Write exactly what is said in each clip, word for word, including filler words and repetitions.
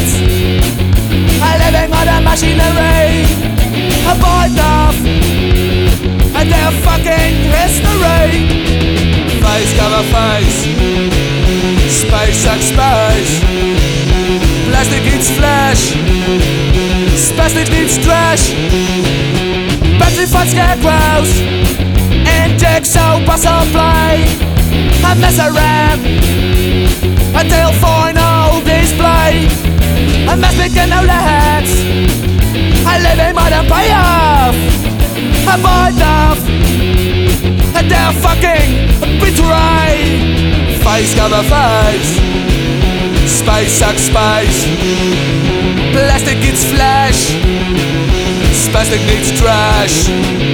heads are living on a machinery, avoid off and their fucking history. Face cover face, space sucks space. Plastic eats flesh, spastic needs trash. Battery fight scarecrows and jigsaw puzzle play. I mess around until final display. I must begin all the heads I live in modern payoff. Avoid off and they're fucking betray. Face cover face, space sucks space. Plastic eats flesh, spastic needs trash.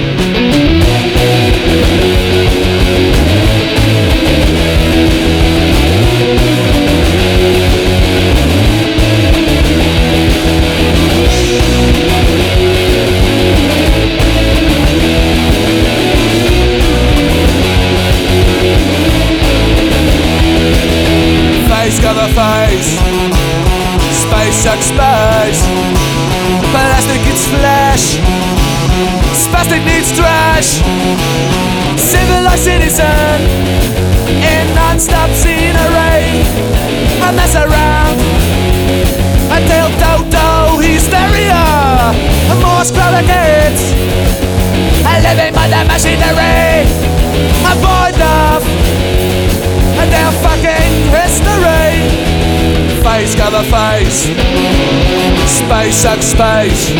Face cover face, space sucks space. Plastic eats flesh, spastic needs trash. Civilized citizen in non-stop scenery. I mess around until total hysteria. More scrubber kids I live in modern machinery. Avoid off and their fucking history. Face cover face, space sucks space.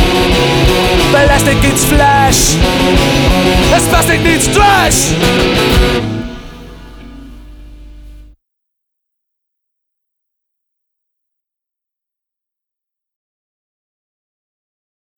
Plastic eats flesh, spastic needs trash.